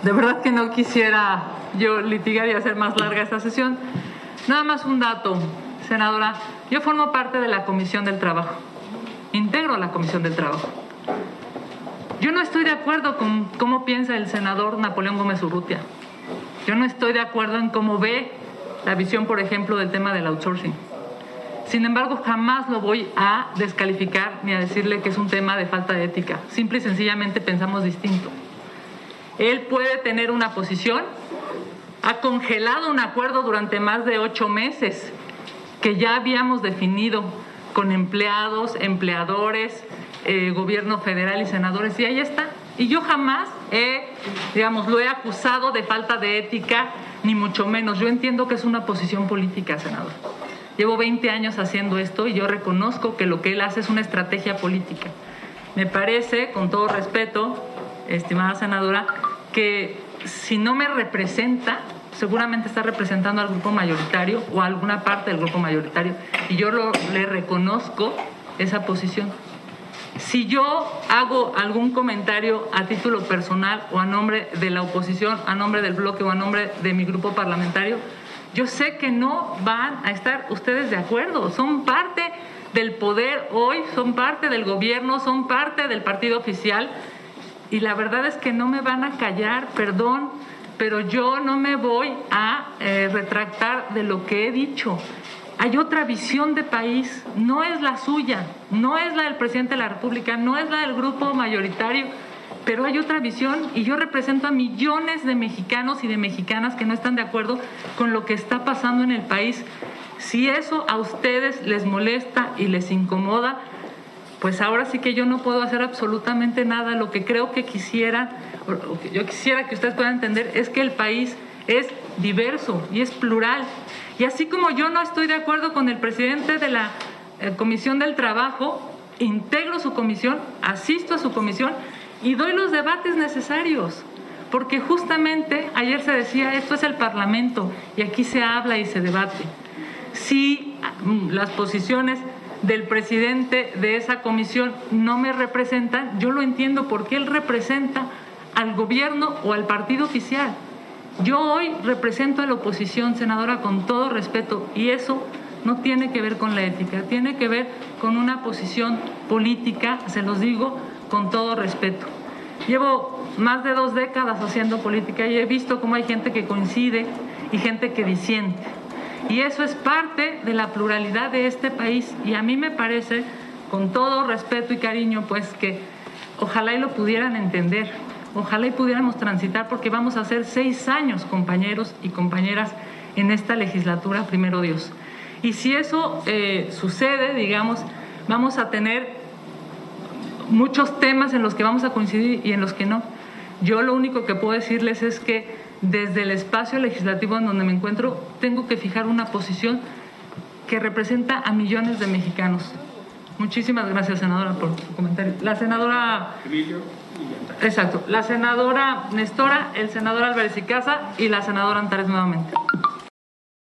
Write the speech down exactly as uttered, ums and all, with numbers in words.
de verdad que no quisiera yo litigar y hacer más larga esta sesión. Nada más un dato, senadora. Yo formo parte de la Comisión del Trabajo. Integro la Comisión del Trabajo. Yo no estoy de acuerdo con cómo piensa el senador Napoleón Gómez Urrutia. Yo no estoy de acuerdo en cómo ve la visión, por ejemplo, del tema del outsourcing. Sin embargo, jamás lo voy a descalificar ni a decirle que es un tema de falta de ética. Simple y sencillamente pensamos distinto. Él puede tener una posición, ha congelado un acuerdo durante más de ocho meses que ya habíamos definido con empleados, empleadores, eh, gobierno federal y senadores, y ahí está. Y yo jamás he, digamos, lo he acusado de falta de ética, ni mucho menos. Yo entiendo que es una posición política, senador. Llevo veinte años haciendo esto y yo reconozco que lo que él hace es una estrategia política. Me parece, con todo respeto, estimada senadora, que si no me representa, seguramente está representando al grupo mayoritario o a alguna parte del grupo mayoritario, y yo lo, le reconozco esa posición. Si yo hago algún comentario a título personal o a nombre de la oposición, a nombre del bloque o a nombre de mi grupo parlamentario, yo sé que no van a estar ustedes de acuerdo. Son parte del poder hoy, son parte del gobierno, son parte del partido oficial, y la verdad es que no me van a callar, perdón, pero yo no me voy a eh, retractar de lo que he dicho. Hay otra visión de país, no es la suya, no es la del presidente de la República, no es la del grupo mayoritario, pero hay otra visión, y yo represento a millones de mexicanos y de mexicanas que no están de acuerdo con lo que está pasando en el país. Si eso a ustedes les molesta y les incomoda, pues ahora sí que yo no puedo hacer absolutamente nada. Lo que creo que quisiera, o que yo quisiera que ustedes puedan entender, es que el país es diverso y es plural. Y así como yo no estoy de acuerdo con el presidente de la eh, Comisión del Trabajo, integro su comisión, asisto a su comisión y doy los debates necesarios. Porque justamente ayer se decía, esto es el Parlamento y aquí se habla y se debate. Si las posiciones del presidente de esa comisión no me representan, yo lo entiendo, porque él representa al gobierno o al partido oficial. Yo hoy represento a la oposición, senadora, con todo respeto, y eso no tiene que ver con la ética, tiene que ver con una posición política, se los digo con todo respeto. Llevo más de dos décadas haciendo política y he visto cómo hay gente que coincide y gente que disiente. Y eso es parte de la pluralidad de este país, y a mí me parece, con todo respeto y cariño, pues que ojalá y lo pudieran entender, ojalá y pudiéramos transitar, porque vamos a hacer seis años, compañeros y compañeras, en esta legislatura, primero Dios. Y si eso eh, sucede, digamos, vamos a tener muchos temas en los que vamos a coincidir y en los que no. Yo lo único que puedo decirles es que desde el espacio legislativo en donde me encuentro, tengo que fijar una posición que representa a millones de mexicanos. Muchísimas gracias, senadora, por su comentario. La senadora... Emilio. Exacto. La senadora Nestora, el senador Álvarez y Casa y la senadora Antares nuevamente.